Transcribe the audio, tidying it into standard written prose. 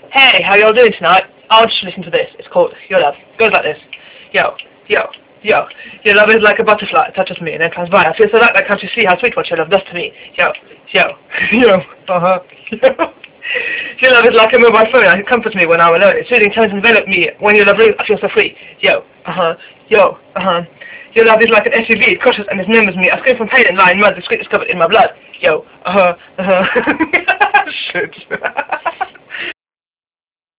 Hey, how y'all doing tonight? I want you to listen to this. It's called Your Love. It goes like this. Yo, yo, yo. Your love is like a butterfly. It touches me and then flies by. I feel so light, can't you see how sweet what your love does to me? Yo, yo, yo, yo. Your love is like a mobile phone. It comforts me when I'm alone. Its soothing tones envelop me. When your love rings, I feel so free. Yo, yo, Your love is like an SUV. It crushes and dismembers me. I scream from pain and lie in mud. The script is covered in my blood. Yo, Shit.